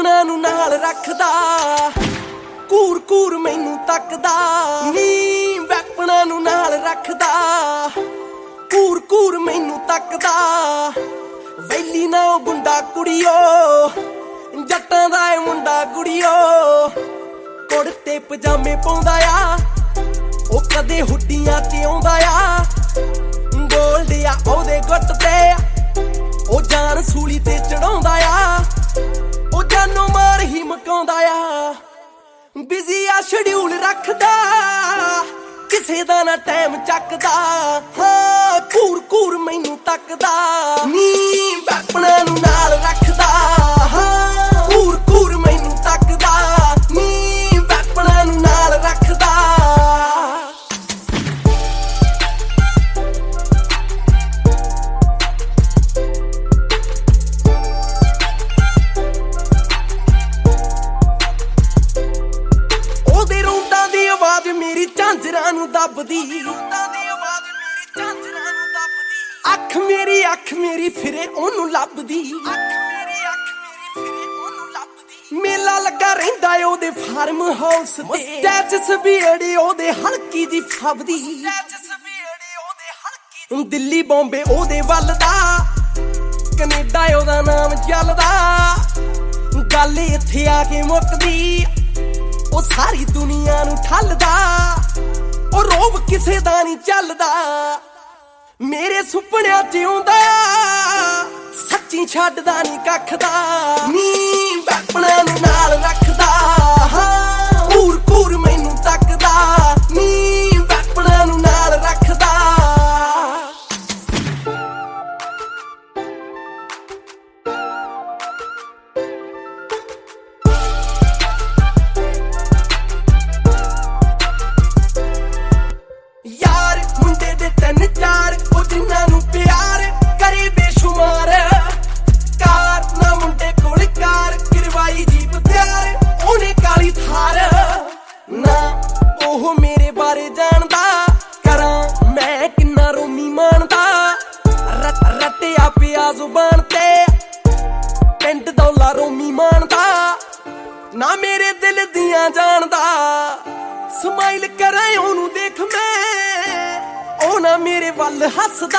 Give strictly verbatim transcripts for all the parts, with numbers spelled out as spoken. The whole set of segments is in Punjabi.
ਵੈਪਣਾ ਨੂੰ ਨਾਲ ਰੱਖਦਾ, ਘੂਰ ਘੂਰ ਮੈਨੂੰ ਤੱਕਦਾ ਨੀ। ਵੈਪਣਾ ਨੂੰ ਨਾਲ ਰੱਖਦਾ, ਘੂਰ ਘੂਰ ਮੈਨੂੰ ਤੱਕਦਾ। ਵੈਲੀ ਨਾ ਉਹ ਗੁੰਡਾ ਕੁੜੀਓ, ਜੱਟਾਂ ਦਾ ਏ ਮੁੰਡਾ ਕੁੜੀਓ। ਕੁੜਤੇ ਪਜਾਮੇ ਪਾਉਂਦਾ ਆ, ਉਹ ਕਦੇ ਹੁੱਡੀਆਂ ਤੇ ਆਉਂਦਾ ਆ। ਗੋਲਡ ਆ ਉਹਦੇ ਗੁੱਟ ਤੇ, ਉਹ ਜਾਨ ਸੂਲੀ ਤੇ ਚੜਾਉਂਦਾ ਆ। ਉਹ ਜਾਨੋਂ ਮਾਰ ਹੀ ਮਕਾਉਂਦਾ ਆ। ਬਿਜ਼ੀ ਆ ਸ਼ਡਿਊਲ ਰੱਖਦਾ, ਕਿਸੇ ਦਾ ਨਾ ਟਾਈਮ ਚੱਕਦਾ। ਹਾਂ ਘੂਰ ਘੂਰ ਮੈਨੂੰ ਤੱਕਦਾ ਨੀ। ਵੈਪਣਾ ਨੂੰ ਨਾਲ ਰੱਖਦਾ, ਹਾਂ ਘੂਰ ਘੂਰ ਮੈਨੂੰ ਤੱਕਦਾ ਨੀ। ਵੈਪਣਾ ਨੂੰ ਨਾਲ ਰੱਖਦਾ। ਉਹਦੇ ਰੌਂਦਾਂ ਦੀ ਆਵਾਜ਼ ਮੇਰੀ ਝਾਂਜਰਾਂ ਨੂੰ ਦੱਬਦੀ। ਅੱਖ ਮੇਰੀ ਅੱਖ ਮੇਰੀ ਫਿਰੇ ਉਹਨੂੰ ਲੱਭਦੀ। ਮੇਲਾ ਲੱਗਾ ਰਹਿੰਦਾ ਉਹਦੇ ਫਾਰਮ ਹਾਊਸ ਤੇ। ਸਟੈਚਸ ਵੀ ਅੜੀ ਉਹਦੇ ਹਲਕੀ ਦੀ ਫੱਬਦੀ। ਦਿੱਲੀ ਬੰਬੇ ਉਹਦੇ ਵੱਲ ਦਾ, ਕੈਨੇਡਾ ਉਹਦਾ ਨਾਮ ਚੱਲਦਾ। ਗੱਲ ਇੱਥੇ ਆ ਕੇ ਮੁੱਕਦੀ, ਉਹ ਸਾਰੀ ਦੁਨੀਆ ਨੂੰ ਠੱਲਦਾ। ਉਹ ਰੋਬ ਕਿਸੇ ਦਾ ਨਹੀਂ ਚੱਲਦਾ, ਮੇਰੇ ਸੁਪਨਿਆਂ ਚ ਆਉਂਦਾ। ਸੱਚੀ ਛੱਡਦਾ ਨਹੀਂ ਕੱਖ ਦਾ ਨੀ। ਵੈਪਣਾ ਨੂੰ ਨਾਲ ਰੱਖਦਾ, ਹਾਂ ਘੂਰ ਘੂਰ ਮੈਨੂੰ ਤੱਕਦਾ ਨੀ। ਵੈਪਣਾ ਨੂੰ ਨਾਲ ਰੱਖਦਾ। ਯਾਰ ਮੁੰਡੇ ਦੇ ਤਿੰਨ ਚਾਰ, ਉਹ ਜਿੰਨਾਂ ਨੂੰ ਪਿਆਰ ਕਰੇ ਬੇਸ਼ੁਮਾਰ। ਕਾਰ ਨਾ ਮੁੰਡੇ ਕੋਲ ਕਾਰ, ਕਰਵਾਈ ਜੀਪ ਤਿਆਰ ਉਹਨੇ ਕਾਲੀ ਥਾਰ। ਨਾ ਉਹ ਮੇਰੇ ਬਾਰੇ ਜਾਣਦਾ, ਕਰਾਂ ਮੈਂ ਕਿੰਨਾ ਰੋਮੀ ਮਾਣਦਾ। ਰੱਟਿਆ ਪਿਆ ਜ਼ੁਬਾਨ ਤੇ, ਪਿੰਡ ਦੌਲਾ ਰੋਮੀ ਮਾਣਦਾ। ਨਾ ਮੇਰੇ ਦਿਲ ਦੀਆਂ ਜਾਣਦਾ, ਸਮਾਈਲ ਕਰਾਂ ਉਹਨੂੰ ਦੇਖ ਮੈਂ, ਉਹ ਨਾ ਮੇਰੇ ਵੱਲ ਹੱਸਦਾ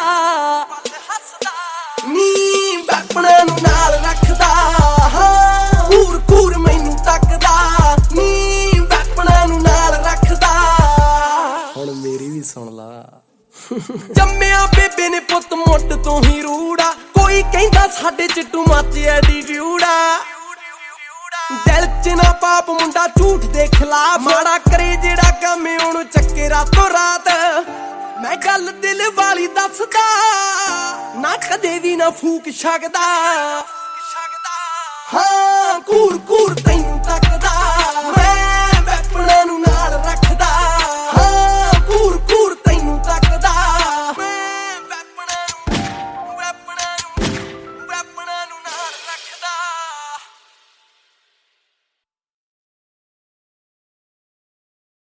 ਨੀ। ਵੈਪਣਾ ਨੂੰ ਨਾਲ ਰੱਖਦਾ, ਹਾਂ ਘੂਰ ਘੂਰ ਮੈਨੂੰ ਤੱਕਦਾ ਨੀ। ਵੈਪਣਾ ਨੂੰ ਨਾਲ ਰੱਖਦਾ। ਹੁਣ ਮੇਰੀ ਵੀ ਸੁਣ ਲਾ। ਜੰਮਿਆ ਬੇਬੇ ਨੇ ਪੁੱਤ ਮੁੱਢ ਤੋਂ ਹੀ ਰੂੜਾ। ਕੋਈ ਕਹਿੰਦਾ ਸਾਡੇ ਚ ਟੂ ਮੱਚ ਐਟੀਟਿਊਡ ਆ। ਦਿਲ ਚ ਨਾ ਪਾਪ ਮੁੰਡਾ ਝੂਠ ਦੇ ਖਿਲਾਫ, ਮਾੜਾ ਕਰੇ ਜਿਹੜਾ ਕੰਮ ਉਹਨੂੰ ਚੱਕੇ ਰਾਤੋਂ ਰਾਤ। ਮੈਂ ਗੱਲ ਦਿਲ ਵਾਲੀ ਦੱਸਦਾ, ਨਾ ਕਦੇ ਵੀ ਨਾ ਫੂਕ ਸਕਦਾ। ਹਾਂ ਘੂਰ ਘੂਰ ਤੈਨੂੰ